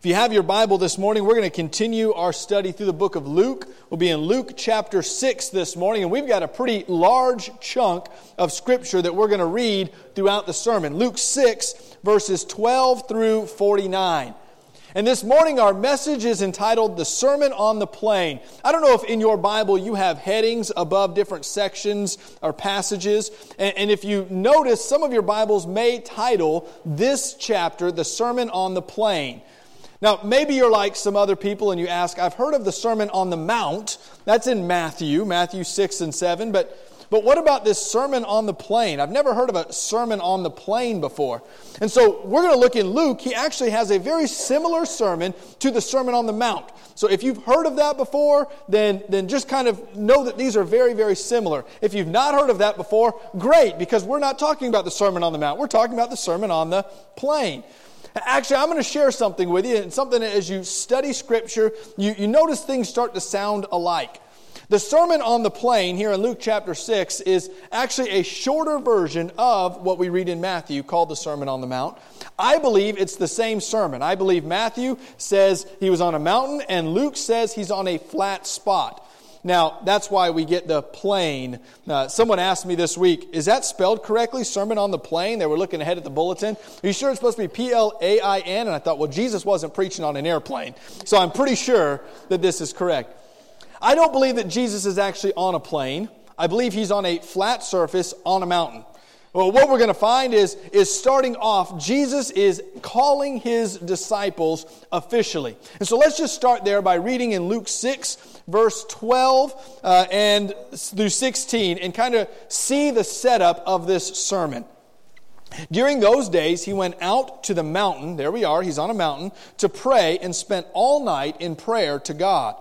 If you have your Bible this morning, we're going to continue our study through the book of Luke. We'll be in Luke chapter 6 this morning, and we've got a pretty large chunk of Scripture that we're going to read throughout the sermon. Luke 6, verses 12 through 49. And this morning our message is entitled, The Sermon on the Plain. I don't know if in your Bible you have headings above different sections or passages. And if you notice, some of your Bibles may title this chapter, The Sermon on the Plain. Now, maybe you're like some other people and you ask, I've heard of the Sermon on the Mount. That's in Matthew 6 and 7. But what about this Sermon on the Plain? I've never heard of a Sermon on the Plain before. And so we're going to look in Luke. He actually has a very similar sermon to the Sermon on the Mount. So if you've heard of that before, then just kind of know that these are very, very similar. If you've not heard of that before, great, because we're not talking about the Sermon on the Mount. We're talking about the Sermon on the Plain. Actually, I'm going to share something with you, and something that as you study Scripture, you notice things start to sound alike. The Sermon on the Plain here in Luke chapter 6 is actually a shorter version of what we read in Matthew called the Sermon on the Mount. I believe it's the same sermon. I believe Matthew says he was on a mountain, and Luke says he's on a flat spot. Now, that's why we get the plain. Someone asked me this week, is that spelled correctly, Sermon on the Plain? They were looking ahead at the bulletin. Are you sure it's supposed to be P-L-A-I-N? And I thought, well, Jesus wasn't preaching on an airplane. So I'm pretty sure that this is correct. I don't believe that Jesus is actually on a plane. I believe he's on a flat surface on a mountain. Well, what we're going to find is starting off, Jesus is calling his disciples officially. And so let's just start there by reading in Luke 6, verse 12 and through 16, and kind of see the setup of this sermon. During those days, he went out to the mountain, there we are, he's on a mountain, to pray and spent all night in prayer to God.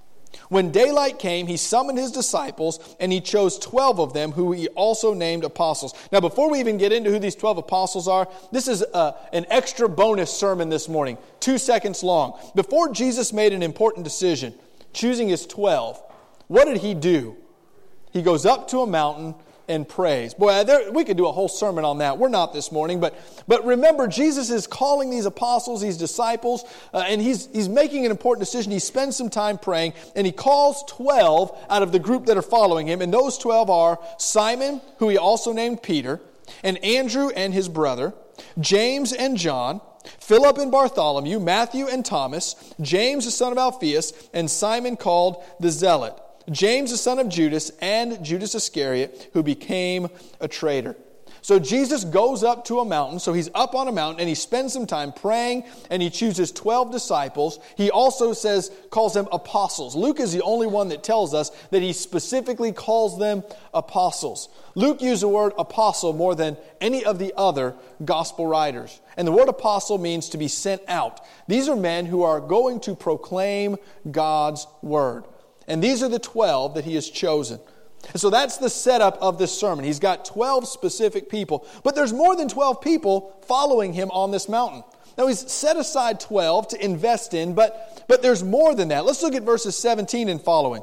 When daylight came, he summoned his disciples, and he chose 12 of them, who he also named apostles. Now, before we even get into who these 12 apostles are, this is an extra bonus sermon this morning, 2 seconds long. Before Jesus made an important decision, choosing his 12, what did he do? He goes up to a mountain and prays. Boy, we could do a whole sermon on that. We're not this morning, but remember, Jesus is calling these apostles, these disciples, and he's making an important decision. He spends some time praying, and he calls 12 out of the group that are following him, and those 12 are Simon, who he also named Peter, and Andrew and his brother, James and John, Philip and Bartholomew, Matthew and Thomas, James the son of Alphaeus, and Simon called the Zealot, James the son of Judas, and Judas Iscariot, who became a traitor. So Jesus goes up to a mountain, so he's up on a mountain, and he spends some time praying, and he chooses 12 disciples. He also calls them apostles. Luke is the only one that tells us that he specifically calls them apostles. Luke used the word apostle more than any of the other gospel writers. And the word apostle means to be sent out. These are men who are going to proclaim God's word. And these are the 12 that he has chosen. And so that's the setup of this sermon. He's got 12 specific people. But there's more than 12 people following him on this mountain. Now he's set aside 12 to invest in, but there's more than that. Let's look at verses 17 and following.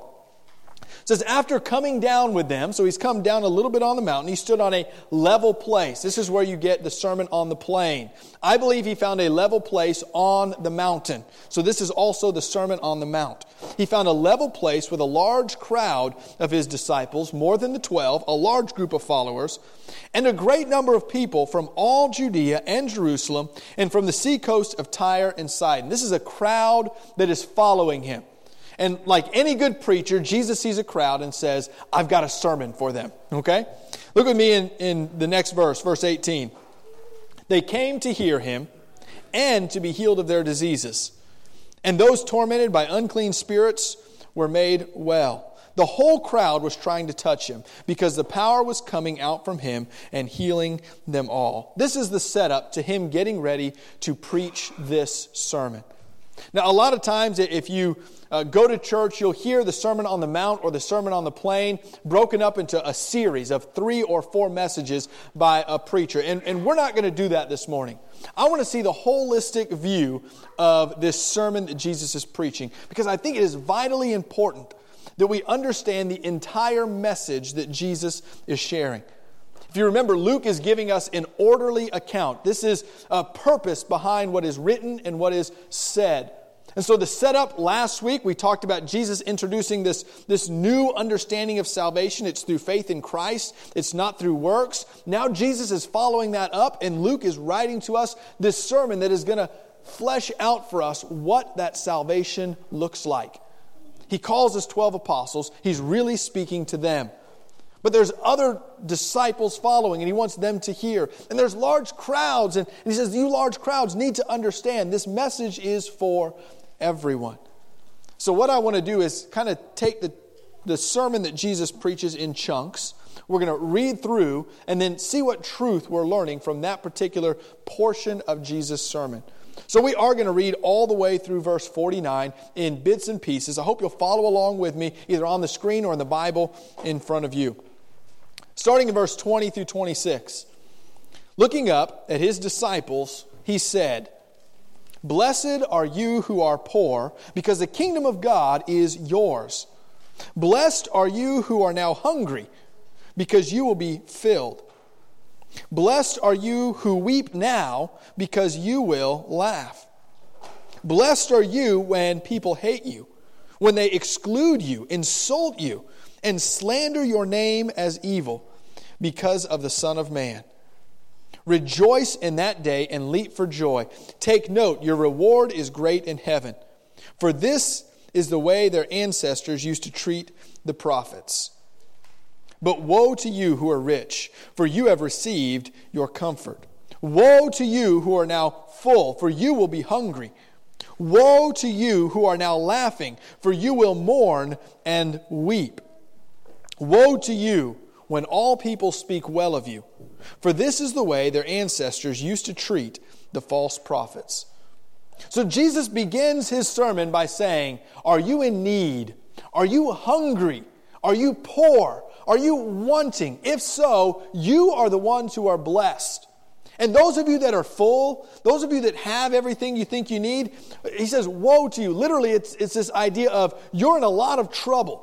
It says, after coming down with them, so he's come down a little bit on the mountain, he stood on a level place. This is where you get the Sermon on the Plain. I believe he found a level place on the mountain. So this is also the Sermon on the Mount. He found a level place with a large crowd of his disciples, more than the 12, a large group of followers, and a great number of people from all Judea and Jerusalem, and from the seacoast of Tyre and Sidon. This is a crowd that is following him. And like any good preacher, Jesus sees a crowd and says, I've got a sermon for them. Okay? Look with me in the next verse, verse 18. They came to hear him and to be healed of their diseases. And those tormented by unclean spirits were made well. The whole crowd was trying to touch him because the power was coming out from him and healing them all. This is the setup to him getting ready to preach this sermon. Now, a lot of times if you go to church, you'll hear the Sermon on the Mount or the Sermon on the Plain broken up into a series of 3 or 4 messages by a preacher. And we're not going to do that this morning. I want to see the holistic view of this sermon that Jesus is preaching, because I think it is vitally important that we understand the entire message that Jesus is sharing. If If you remember, Luke is giving us an orderly account. This is a purpose behind what is written and what is said. And so the setup last week, we talked about Jesus introducing this new understanding of salvation. It's through faith in Christ. It's not through works. Now Jesus is following that up, and Luke is writing to us this sermon that is going to flesh out for us what that salvation looks like. He calls us 12 apostles. He's really speaking to them. But there's other disciples following, and he wants them to hear. And there's large crowds, and he says, you large crowds need to understand this message is for everyone. So what I want to do is kind of take the sermon that Jesus preaches in chunks. We're going to read through and then see what truth we're learning from that particular portion of Jesus' sermon. So we are going to read all the way through verse 49 in bits and pieces. I hope you'll follow along with me either on the screen or in the Bible in front of you. Starting in verse 20 through 26. Looking up at his disciples, he said, "Blessed are you who are poor, because the kingdom of God is yours. Blessed are you who are now hungry, because you will be filled. Blessed are you who weep now, because you will laugh. Blessed are you when people hate you, when they exclude you, insult you, and slander your name as evil because of the Son of Man. Rejoice in that day and leap for joy. Take note, your reward is great in heaven. For this is the way their ancestors used to treat the prophets. But woe to you who are rich, for you have received your comfort. Woe to you who are now full, for you will be hungry. Woe to you who are now laughing, for you will mourn and weep. Woe to you when all people speak well of you, for this is the way their ancestors used to treat the false prophets." So Jesus begins his sermon by saying, are you in need? Are you hungry? Are you poor? Are you wanting? If so, you are the ones who are blessed. And those of you that are full, those of you that have everything you think you need, he says, woe to you. Literally, it's this idea of you're in a lot of trouble.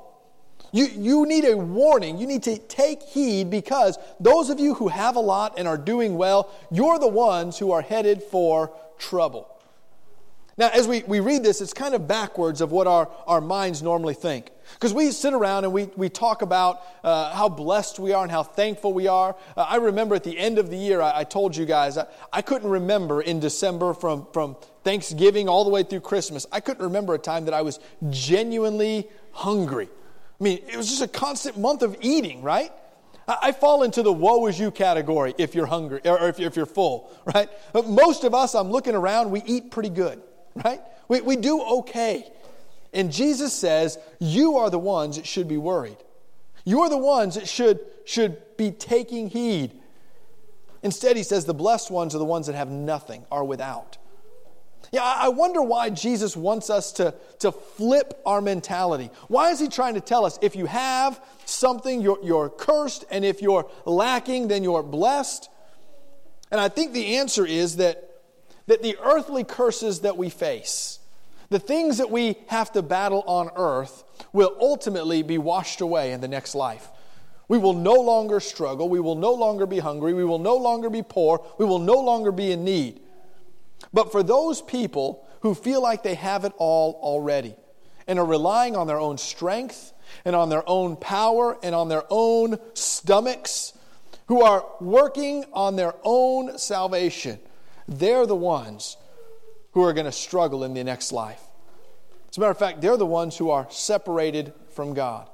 You need a warning. You need to take heed, because those of you who have a lot and are doing well, you're the ones who are headed for trouble. Now, as we read this, it's kind of backwards of what our minds normally think. Because we sit around and we talk about how blessed we are and how thankful we are. I remember at the end of the year, I told you guys, I couldn't remember in December from Thanksgiving all the way through Christmas. I couldn't remember a time that I was genuinely hungry. I mean, it was just a constant month of eating, right? I fall into the woe is you category if you're hungry or if you're full, right? But most of us, I'm looking around, we eat pretty good, right? We do okay. And Jesus says, you are the ones that should be worried. You are the ones that should be taking heed. Instead, he says, the blessed ones are the ones that have nothing, are without. Yeah, I wonder why Jesus wants us to flip our mentality. Why is he trying to tell us if you have something, you're cursed, and if you're lacking, then you're blessed? And I think the answer is that the earthly curses that we face, the things that we have to battle on earth, will ultimately be washed away in the next life. We will no longer struggle. We will no longer be hungry. We will no longer be poor. We will no longer be in need. But for those people who feel like they have it all already and are relying on their own strength and on their own power and on their own stomachs, who are working on their own salvation, they're the ones who are going to struggle in the next life. As a matter of fact, they're the ones who are separated from God.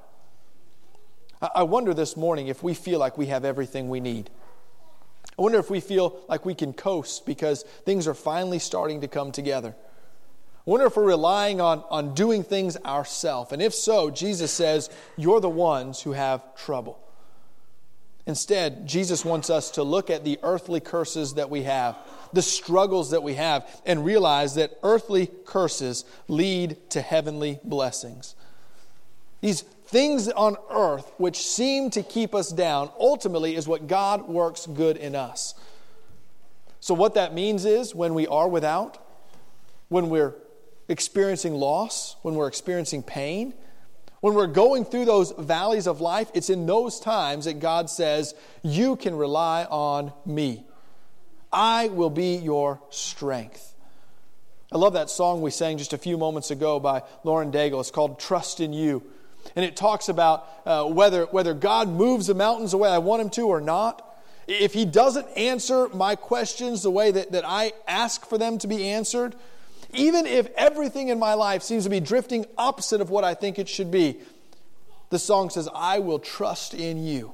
I wonder this morning if we feel like we have everything we need. I wonder if we feel like we can coast because things are finally starting to come together. I wonder if we're relying on doing things ourselves. And if so, Jesus says, you're the ones who have trouble. Instead, Jesus wants us to look at the earthly curses that we have, the struggles that we have, and realize that earthly curses lead to heavenly blessings. These things on earth which seem to keep us down ultimately is what God works good in us. So what that means is when we are without, when we're experiencing loss, when we're experiencing pain, When we're going through those valleys of life, it's in those times that God says, you can rely on me. I will be your strength. I love that song we sang just a few moments ago by Lauren Daigle. It's called Trust in You. And it talks about whether God moves the mountains the way I want Him to or not. If He doesn't answer my questions the way that I ask for them to be answered, even if everything in my life seems to be drifting opposite of what I think it should be, the song says, I will trust in you.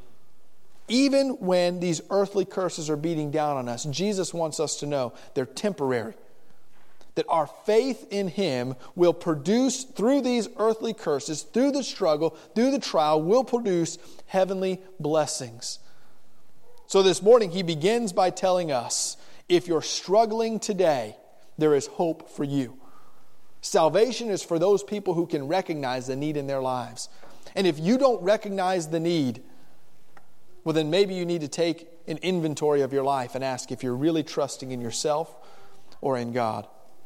Even when these earthly curses are beating down on us, Jesus wants us to know they're temporary. That our faith in Him will produce, through these earthly curses, through the struggle, through the trial, will produce heavenly blessings. So this morning He begins by telling us, if you're struggling today, there is hope for you. Salvation is for those people who can recognize the need in their lives. And if you don't recognize the need, well, then maybe you need to take an inventory of your life and ask if you're really trusting in yourself or in God.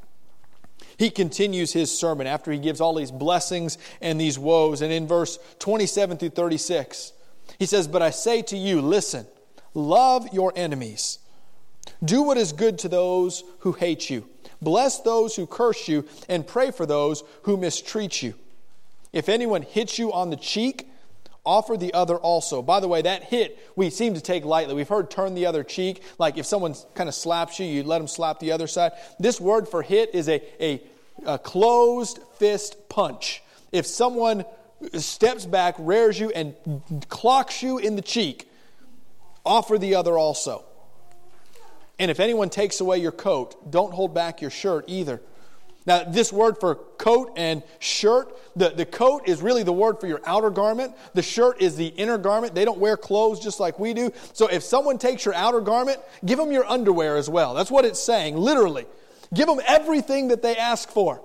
He continues his sermon after he gives all these blessings and these woes. And in verse 27 through 36, he says, but I say to you, listen, love your enemies. Do what is good to those who hate you. Bless those who curse you, and pray for those who mistreat you. If anyone hits you on the cheek, offer the other also. By the way, that hit we seem to take lightly. We've heard turn the other cheek. Like if someone kind of slaps you, you let them slap the other side. This word for hit is a closed fist punch. If someone steps back, rears you, and clocks you in the cheek, offer the other also. And if anyone takes away your coat, don't hold back your shirt either. Now, this word for coat and shirt, the coat is really the word for your outer garment. The shirt is the inner garment. They don't wear clothes just like we do. So if someone takes your outer garment, give them your underwear as well. That's what it's saying, literally. Give them everything that they ask for.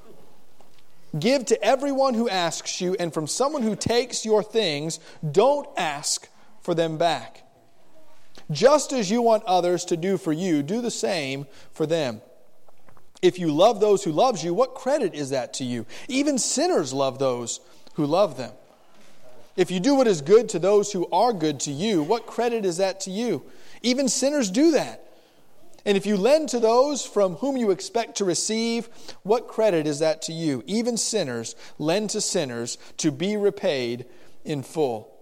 Give to everyone who asks you, and from someone who takes your things, don't ask for them back. Just as you want others to do for you, do the same for them. If you love those who love you, what credit is that to you? Even sinners love those who love them. If you do what is good to those who are good to you, what credit is that to you? Even sinners do that. And if you lend to those from whom you expect to receive, what credit is that to you? Even sinners lend to sinners to be repaid in full.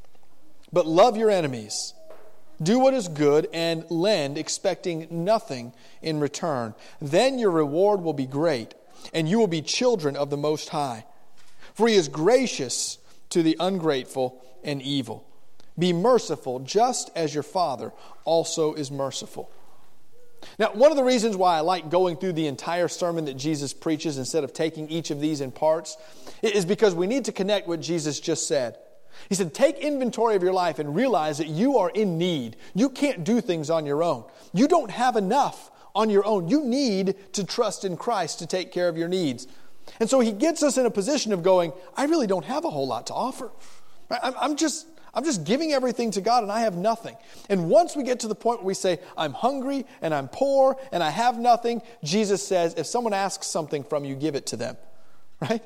But love your enemies. Do what is good and lend, expecting nothing in return. Then your reward will be great, and you will be children of the Most High. For He is gracious to the ungrateful and evil. Be merciful, just as your Father also is merciful. Now, one of the reasons why I like going through the entire sermon that Jesus preaches instead of taking each of these in parts is because we need to connect what Jesus just said. He said, take inventory of your life and realize that you are in need. You can't do things on your own. You don't have enough on your own. You need to trust in Christ to take care of your needs. And so He gets us in a position of going, I really don't have a whole lot to offer. I'm just giving everything to God and I have nothing. And once we get to the point where we say, I'm hungry and I'm poor and I have nothing, Jesus says, if someone asks something from you, give it to them. Right?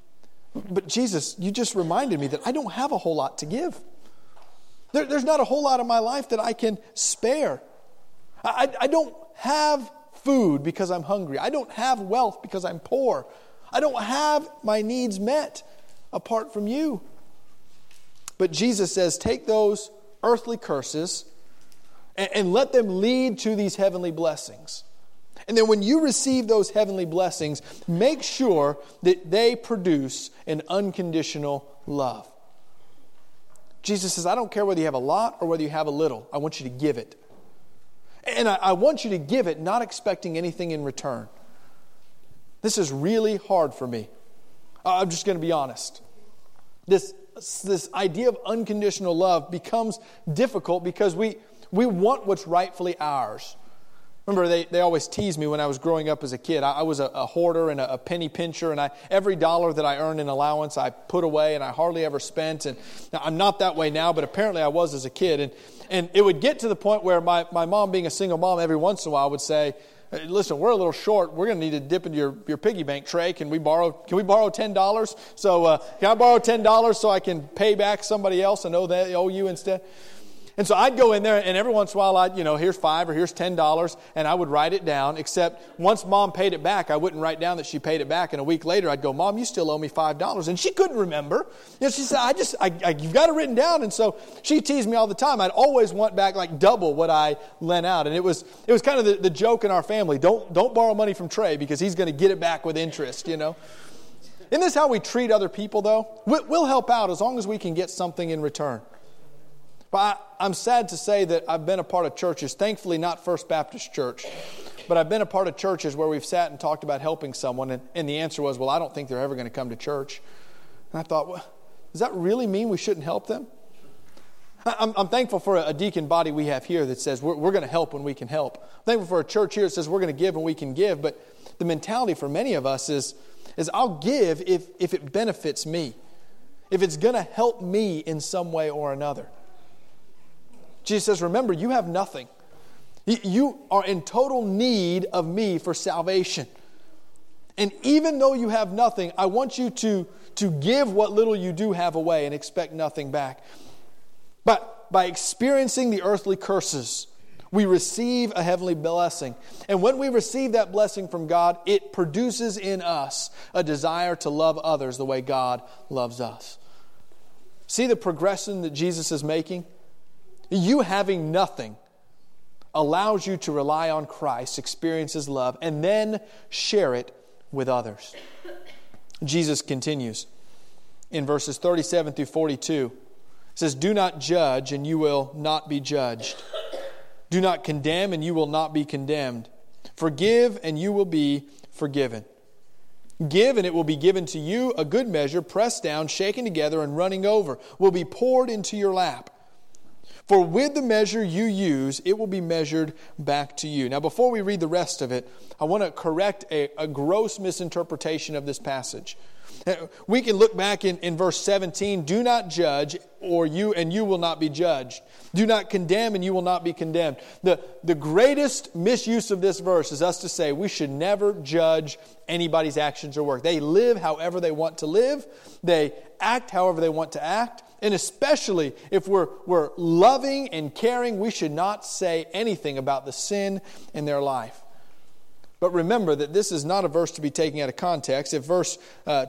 But Jesus, you just reminded me that I don't have a whole lot to give. There's not a whole lot of my life that I can spare. I don't have food because I'm hungry. I don't have wealth because I'm poor. I don't have my needs met apart from you. But Jesus says, take those earthly curses and let them lead to these heavenly blessings. And then when you receive those heavenly blessings, make sure that they produce an unconditional love. Jesus says, I don't care whether you have a lot or whether you have a little. I want you to give it. And I want you to give it not expecting anything in return. This is really hard for me. I'm just going to be honest. This idea of unconditional love becomes difficult because we want what's rightfully ours. Remember, they always teased me when I was growing up as a kid. I was a hoarder and a penny pincher, and every dollar that I earned in allowance I put away, and I hardly ever spent. And now, I'm not that way now, but apparently I was as a kid. And it would get to the point where my mom, being a single mom, every once in a while would say, listen, we're a little short. We're going to need to dip into your piggy bank tray. Can we borrow $10? So can I borrow $10 so I can pay back somebody else and owe you instead? And so I'd go in there, and every once in a while, here's $5 or here's $10, and I would write it down, except once Mom paid it back, I wouldn't write down that she paid it back, and a week later I'd go, Mom, you still owe me $5. And she couldn't remember. She said, you've got it written down. And so she teased me all the time. I'd always want back like double what I lent out. And it was kind of the joke in our family. Don't borrow money from Trey because he's going to get it back with interest, Isn't this how we treat other people, though? We'll help out as long as we can get something in return. But I'm sad to say that I've been a part of churches, thankfully not First Baptist Church, but I've been a part of churches where we've sat and talked about helping someone, and the answer was, well, I don't think they're ever going to come to church. And I thought, well, does that really mean we shouldn't help them? I'm thankful for a deacon body we have here that says we're going to help when we can help. I'm thankful for a church here that says we're going to give when we can give, but the mentality for many of us is I'll give if it benefits me, if it's going to help me in some way or another. Jesus says, remember, you have nothing. You are in total need of me for salvation. And even though you have nothing, I want you to give what little you do have away and expect nothing back. But by experiencing the earthly curses, we receive a heavenly blessing. And when we receive that blessing from God, it produces in us a desire to love others the way God loves us. See the progression that Jesus is making? You having nothing allows you to rely on Christ, experience His love, and then share it with others. Jesus continues in verses 37 through 42. It says, do not judge, and you will not be judged. Do not condemn, and you will not be condemned. Forgive, and you will be forgiven. Give, and it will be given to you. A good measure, pressed down, shaken together, and running over, will be poured into your lap. For with the measure you use, it will be measured back to you. Now, before we read the rest of it, I want to correct a gross misinterpretation of this passage. We can look back in verse 17, do not judge, and you will not be judged. Do not condemn, and you will not be condemned. The greatest misuse of this verse is us to say we should never judge anybody's actions or work. They live however they want to live. They act however they want to act. And especially if we're loving and caring, we should not say anything about the sin in their life. But remember that this is not a verse to be taken out of context. If verse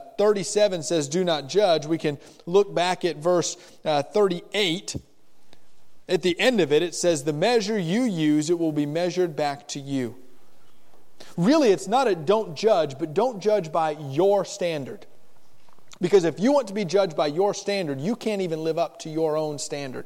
37 says, do not judge, we can look back at verse 38. At the end of it, it says, the measure you use, it will be measured back to you. Really, it's not a don't judge, but don't judge by your standard. Because if you want to be judged by your standard, you can't even live up to your own standard.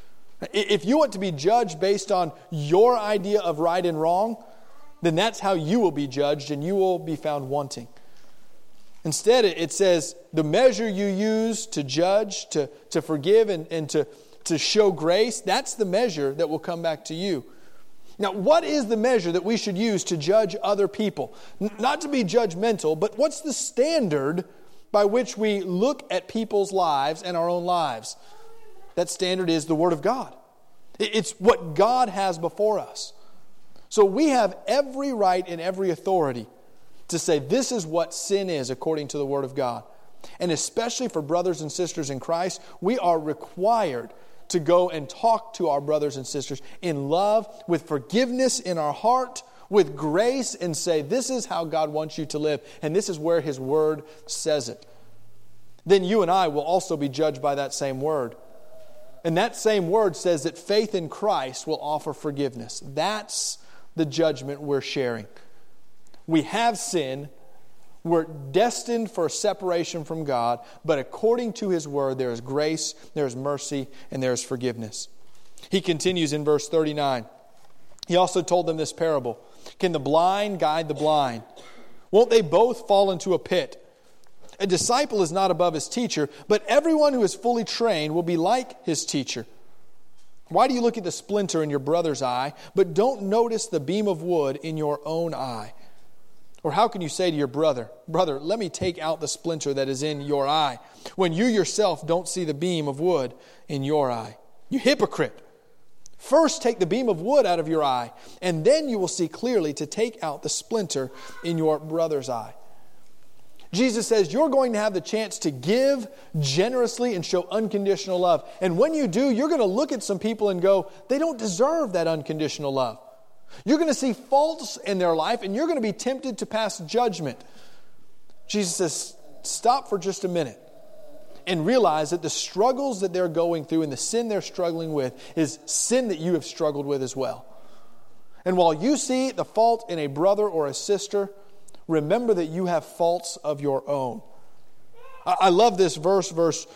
If you want to be judged based on your idea of right and wrong, then that's how you will be judged and you will be found wanting. Instead, it says the measure you use to judge, to forgive, and to show grace, that's the measure that will come back to you. Now, what is the measure that we should use to judge other people? Not to be judgmental, but what's the standard by which we look at people's lives and our own lives? That standard is the Word of God. It's what God has before us. So we have every right and every authority to say this is what sin is according to the Word of God. And especially for brothers and sisters in Christ, we are required to go and talk to our brothers and sisters in love, with forgiveness in our heart, with grace, and say, this is how God wants you to live, and this is where His Word says it. Then you and I will also be judged by that same Word. And that same Word says that faith in Christ will offer forgiveness. That's the judgment we're sharing. We have sin. We're destined for separation from God, but according to His Word, there is grace, there is mercy, and there is forgiveness. He continues in verse 39. He also told them this parable. Can the blind guide the blind? Won't they both fall into a pit? A disciple is not above his teacher, but everyone who is fully trained will be like his teacher. Why do you look at the splinter in your brother's eye, but don't notice the beam of wood in your own eye? Or how can you say to your brother, brother, let me take out the splinter that is in your eye, when you yourself don't see the beam of wood in your eye? You hypocrite! First take the beam of wood out of your eye, and then you will see clearly to take out the splinter in your brother's eye. Jesus says you're going to have the chance to give generously and show unconditional love. And when you do, you're going to look at some people and go, they don't deserve that unconditional love. You're going to see faults in their life, and you're going to be tempted to pass judgment. Jesus says, stop for just a minute and realize that the struggles that they're going through and the sin they're struggling with is sin that you have struggled with as well. And while you see the fault in a brother or a sister, remember that you have faults of your own. I love this verse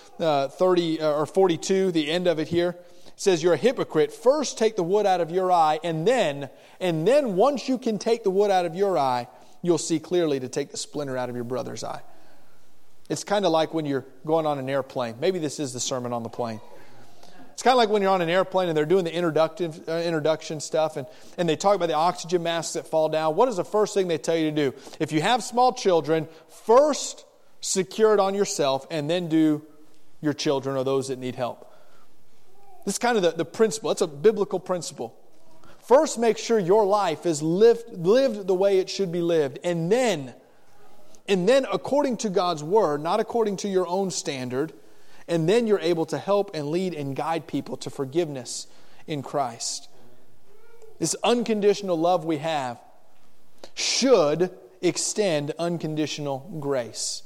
30 or 42, the end of it here. It says, you're a hypocrite. First take the wood out of your eye, and then once you can take the wood out of your eye, you'll see clearly to take the splinter out of your brother's eye. It's kind of like when you're going on an airplane. Maybe this is the sermon on the plane. It's kind of like when you're on an airplane and they're doing the introduction stuff and they talk about the oxygen masks that fall down. What is the first thing they tell you to do? If you have small children, first secure it on yourself and then do your children or those that need help. This is kind of the principle. It's a biblical principle. First, make sure your life is lived the way it should be lived. And then according to God's Word, not according to your own standard, and then you're able to help and lead and guide people to forgiveness in Christ. This unconditional love we have should extend unconditional grace.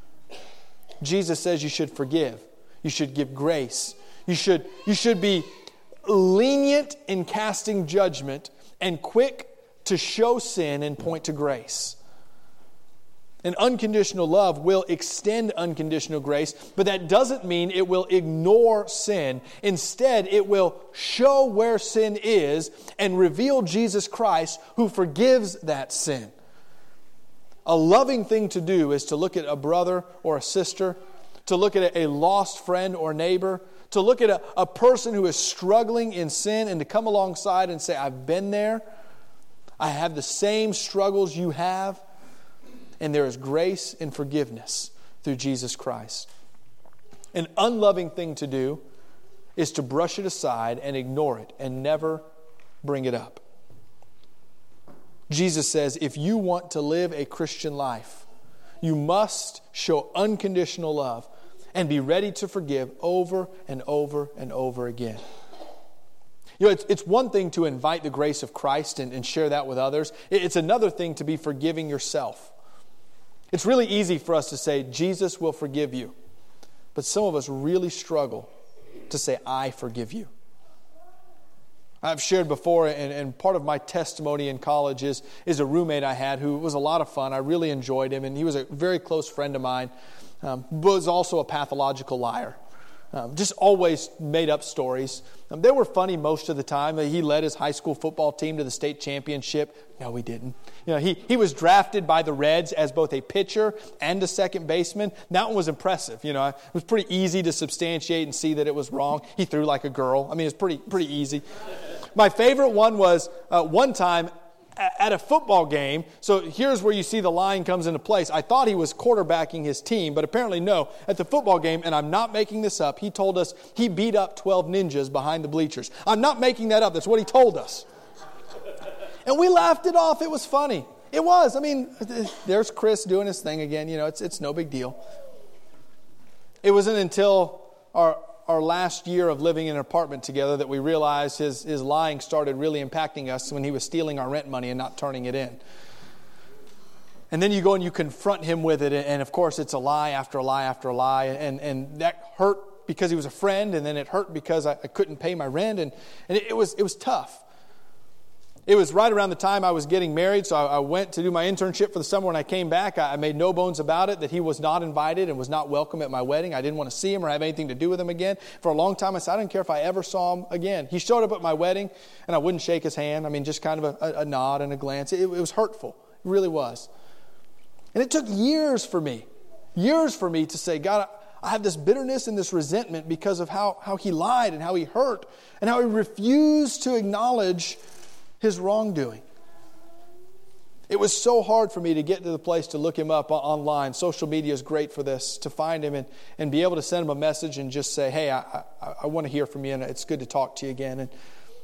Jesus says you should forgive. You should give grace. You should be lenient in casting judgment and quick to show sin and point to grace. And unconditional love will extend unconditional grace, but that doesn't mean it will ignore sin. Instead, it will show where sin is and reveal Jesus Christ who forgives that sin. A loving thing to do is to look at a brother or a sister, to look at a lost friend or neighbor, to look at a person who is struggling in sin and to come alongside and say, I've been there. I have the same struggles you have. And there is grace and forgiveness through Jesus Christ. An unloving thing to do is to brush it aside and ignore it and never bring it up. Jesus says, if you want to live a Christian life, you must show unconditional love and be ready to forgive over and over and over again. You know, it's one thing to invite the grace of Christ and share that with others. It's another thing to be forgiving yourself. It's really easy for us to say, Jesus will forgive you. But some of us really struggle to say, I forgive you. I've shared before, and part of my testimony in college is a roommate I had who was a lot of fun. I really enjoyed him, and he was a very close friend of mine, was also a pathological liar. Just always made up stories. They were funny most of the time. He led his high school football team to the state championship. No, he didn't. You know, he was drafted by the Reds as both a pitcher and a second baseman. That one was impressive. You know, it was pretty easy to substantiate and see that it was wrong. He threw like a girl. I mean, it's pretty easy. My favorite one was one time at a football game. So here's where you see the line comes into place. I thought he was quarterbacking his team, but apparently no. At the football game, and I'm not making this up, he told us he beat up 12 ninjas behind the bleachers. I'm not making that up. That's what he told us. And we laughed it off. It was funny. It was. I mean, there's Chris doing his thing again. You know, it's no big deal. It wasn't until our last year of living in an apartment together that we realized his lying started really impacting us when he was stealing our rent money and not turning it in. And then you go and you confront him with it, and of course it's a lie after a lie after a lie, and that hurt because he was a friend, and then it hurt because I couldn't pay my rent, and it was tough. It was right around the time I was getting married, so I went to do my internship for the summer. When I came back, I made no bones about it that he was not invited and was not welcome at my wedding. I didn't want to see him or have anything to do with him again. For a long time, I said, I didn't care if I ever saw him again. He showed up at my wedding, and I wouldn't shake his hand. I mean, just kind of a nod and a glance. It was hurtful. It really was. And it took years for me to say, God, I have this bitterness and this resentment because of how he lied and how he hurt and how he refused to acknowledge his wrongdoing. It was so hard for me to get to the place to look him up online. Social media is great for this, to find him and be able to send him a message and just say, hey, I want to hear from you and it's good to talk to you again.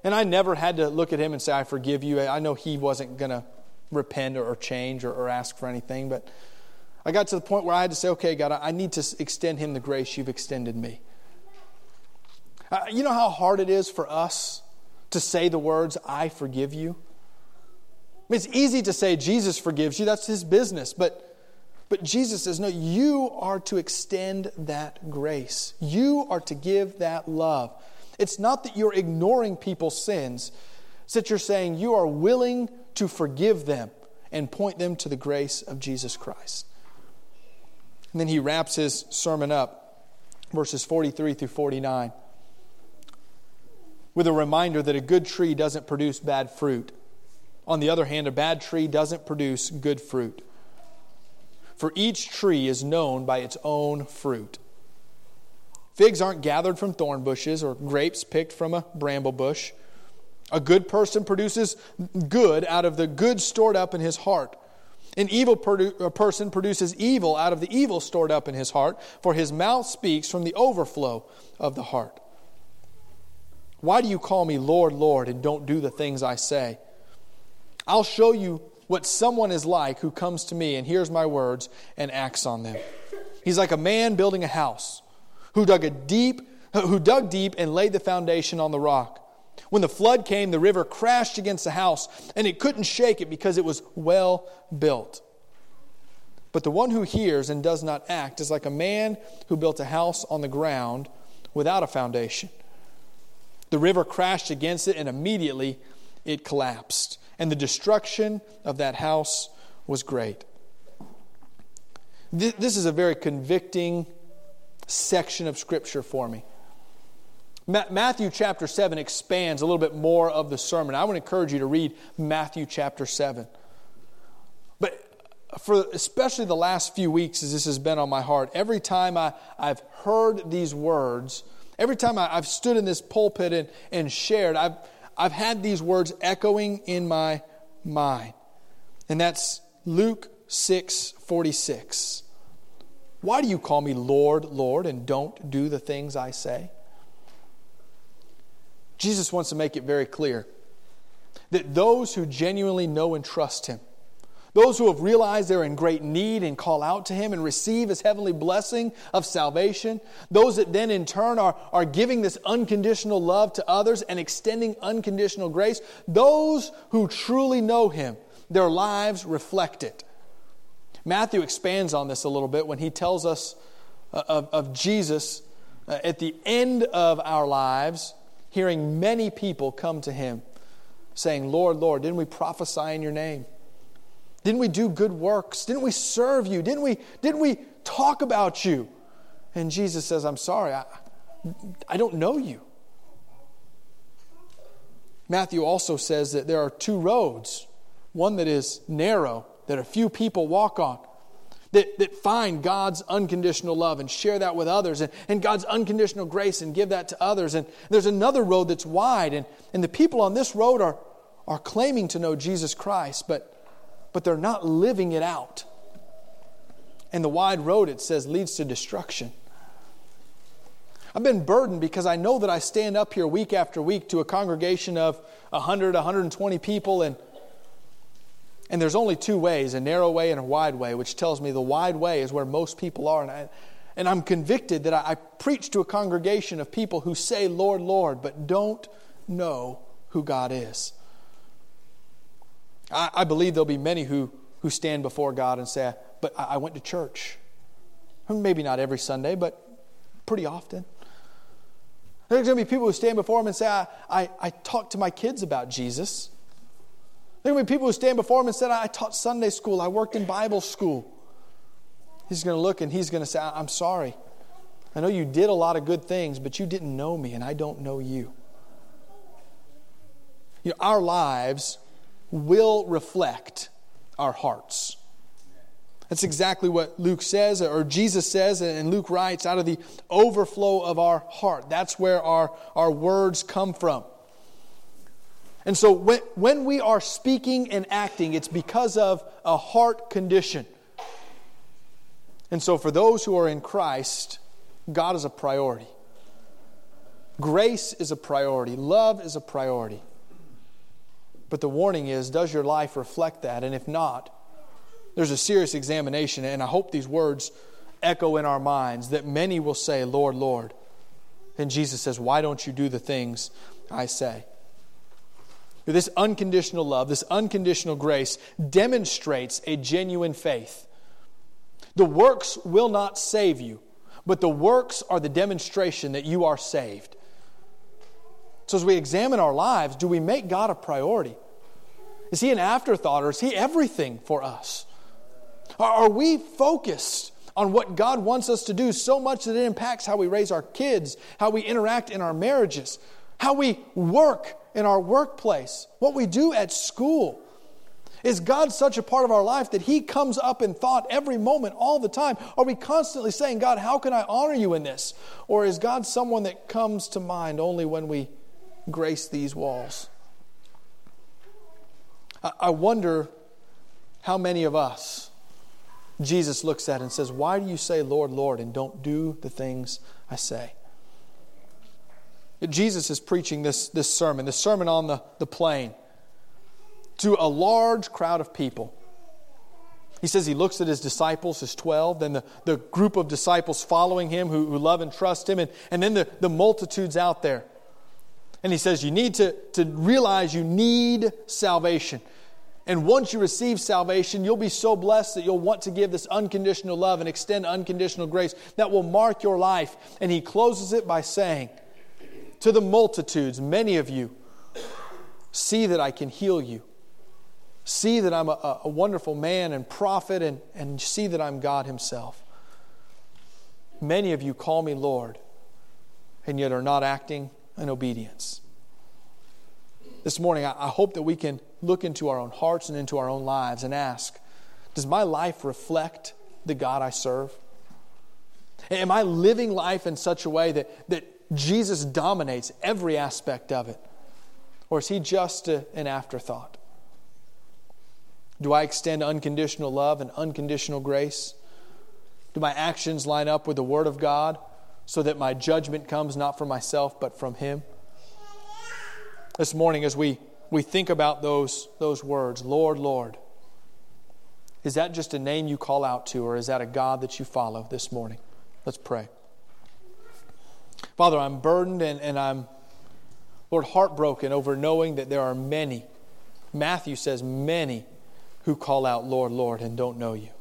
And I never had to look at him and say, I forgive you. I know he wasn't going to repent or change or ask for anything. But I got to the point where I had to say, okay, God, I need to extend him the grace you've extended me. You know how hard it is for us to say the words, I forgive you? I mean, it's easy to say Jesus forgives you. That's his business. But Jesus says, no, you are to extend that grace. You are to give that love. It's not that you're ignoring people's sins. It's that you're saying you are willing to forgive them and point them to the grace of Jesus Christ. And then he wraps his sermon up, verses 43 through 49, with a reminder that a good tree doesn't produce bad fruit. On the other hand, a bad tree doesn't produce good fruit. For each tree is known by its own fruit. Figs aren't gathered from thorn bushes or grapes picked from a bramble bush. A good person produces good out of the good stored up in his heart. An evil person produces evil out of the evil stored up in his heart, for his mouth speaks from the overflow of the heart. Why do you call me Lord, Lord, and don't do the things I say? I'll show you what someone is like who comes to me and hears my words and acts on them. He's like a man building a house who dug deep and laid the foundation on the rock. When the flood came, the river crashed against the house, and it couldn't shake it because it was well built. But the one who hears and does not act is like a man who built a house on the ground without a foundation. The river crashed against it, and immediately it collapsed. And the destruction of that house was great. This is a very convicting section of Scripture for me. Matthew chapter 7 expands a little bit more of the sermon. I want to encourage you to read Matthew chapter 7. But for especially the last few weeks, as this has been on my heart, every time I've heard these words, every time I've stood in this pulpit and shared, I've had these words echoing in my mind. And that's Luke 6:46. Why do you call me Lord, Lord, and don't do the things I say? Jesus wants to make it very clear that those who genuinely know and trust Him, those who have realized they're in great need and call out to Him and receive His heavenly blessing of salvation, those that then in turn are giving this unconditional love to others and extending unconditional grace, those who truly know Him, their lives reflect it. Matthew expands on this a little bit when he tells us of Jesus at the end of our lives, hearing many people come to Him saying, Lord, Lord, didn't we prophesy in your name? Didn't we do good works? Didn't we serve you? Didn't we talk about you? And Jesus says, I'm sorry, I don't know you. Matthew also says that there are two roads. One that is narrow, that a few people walk on, that find God's unconditional love and share that with others, and God's unconditional grace and give that to others. And there's another road that's wide, and the people on this road are claiming to know Jesus Christ, but they're not living it out. And the wide road, it says, leads to destruction. I've been burdened because I know that I stand up here week after week to a congregation of 100, 120 people, and there's only two ways, a narrow way and a wide way, which tells me the wide way is where most people are. And I'm convicted that I preach to a congregation of people who say, Lord, Lord, but don't know who God is. I believe there'll be many who stand before God and say, but I went to church. Maybe not every Sunday, but pretty often. There's going to be people who stand before Him and say, I talked to my kids about Jesus. There are going to be people who stand before Him and say, I taught Sunday school, I worked in Bible school. He's going to look and He's going to say, I'm sorry. I know you did a lot of good things, but you didn't know me and I don't know you. You know, our lives will reflect our hearts. That's exactly what Luke says, or Jesus says, and Luke writes, out of the overflow of our heart. That's where our words come from. And so when we are speaking and acting, it's because of a heart condition. And so for those who are in Christ, God is a priority. Grace is a priority. Love is a priority. But the warning is, does your life reflect that? And if not, there's a serious examination, and I hope these words echo in our minds, that many will say, Lord, Lord. And Jesus says, why don't you do the things I say? This unconditional love, this unconditional grace demonstrates a genuine faith. The works will not save you, but the works are the demonstration that you are saved. So as we examine our lives, do we make God a priority? Is He an afterthought, or is He everything for us? Are we focused on what God wants us to do so much that it impacts how we raise our kids, how we interact in our marriages, how we work in our workplace, what we do at school? Is God such a part of our life that He comes up in thought every moment, all the time? Are we constantly saying, God, how can I honor you in this? Or is God someone that comes to mind only when we grace these walls? I wonder how many of us Jesus looks at and says, why do you say, Lord, Lord, and don't do the things I say? Jesus is preaching this sermon on the plain, to a large crowd of people. He says he looks at His disciples, His 12, then the group of disciples following Him who love and trust Him, and then the multitudes out there. And He says you need to realize you need salvation. And once you receive salvation, you'll be so blessed that you'll want to give this unconditional love and extend unconditional grace that will mark your life. And He closes it by saying, to the multitudes, many of you, see that I can heal you. See that I'm a wonderful man and prophet, and see that I'm God Himself. Many of you call me Lord, and yet are not acting in obedience. This morning, I hope that we can look into our own hearts and into our own lives and ask, does my life reflect the God I serve? Am I living life in such a way that Jesus dominates every aspect of it? Or is He just an afterthought? Do I extend unconditional love and unconditional grace? Do my actions line up with the Word of God so that my judgment comes not from myself but from Him? This morning, as we think about those words, Lord, Lord, is that just a name you call out to, or is that a God that you follow this morning? Let's pray. Father, I'm burdened and I'm, Lord, heartbroken over knowing that there are many, Matthew says many, who call out, Lord, Lord, and don't know you.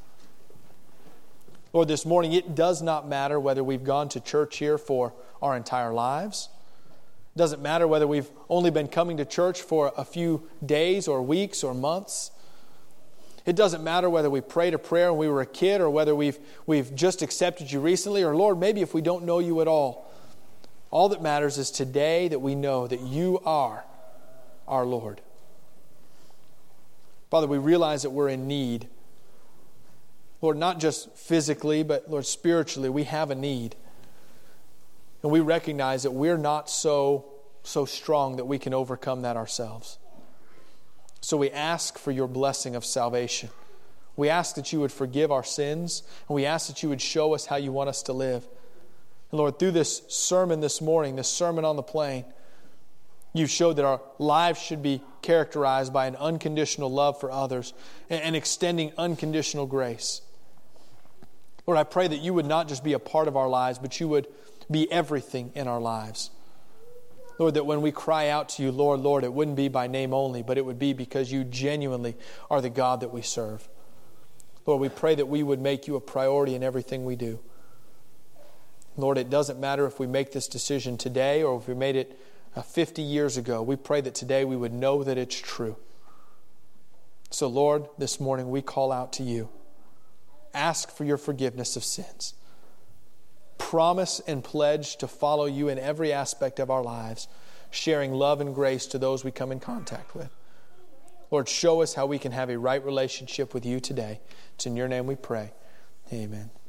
Lord, this morning, it does not matter whether we've gone to church here for our entire lives. It doesn't matter whether we've only been coming to church for a few days or weeks or months. It doesn't matter whether we prayed a prayer when we were a kid, or whether we've just accepted you recently, or Lord, maybe if we don't know you at all. All that matters is today that we know that you are our Lord. Father, we realize that we're in need. Lord, not just physically, but Lord, spiritually, we have a need. And we recognize that we're not so strong that we can overcome that ourselves. So we ask for your blessing of salvation. We ask that you would forgive our sins, and we ask that you would show us how you want us to live. And Lord, through this sermon this morning, this sermon on the plain, you've showed that our lives should be characterized by an unconditional love for others and extending unconditional grace. Lord, I pray that you would not just be a part of our lives, but you would be everything in our lives. Lord, that when we cry out to you, Lord, Lord, it wouldn't be by name only, but it would be because you genuinely are the God that we serve. Lord, we pray that we would make you a priority in everything we do. Lord, it doesn't matter if we make this decision today or if we made it 50 years ago. We pray that today we would know that it's true. So, Lord, this morning we call out to you. Ask for your forgiveness of sins. Promise and pledge to follow you in every aspect of our lives, sharing love and grace to those we come in contact with. Lord, show us how we can have a right relationship with you today. It's in your name we pray. Amen.